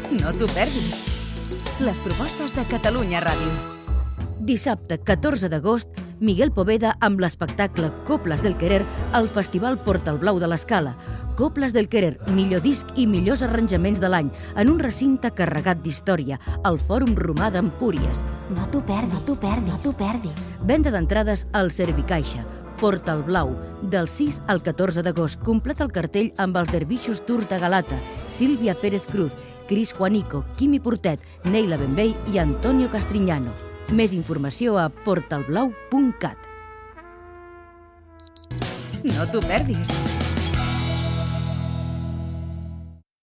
No t'ho perdis. Les propostes de Catalunya Ràdio. Dissabte 14 d'agost, Miguel Poveda amb l'espectacle Coples del Querer al Festival Portalblau de l'Escala. Coples del Querer, millor disc i millors arranjaments de l'any, en un recinte carregat d'història, al Fòrum Romà d'Empúries. No t'ho perdis. Venda d'entrades al Servicaixa. Portalblau, del 6 al 14 d'agost. Completa el cartell amb els dervixos Tours de Galata, Sílvia Pérez Cruz, Cris Juanico, Quimi Portet, Neila Benvey i Antonio Castriñano. Més informació a portalblau.cat. No t'ho perdis.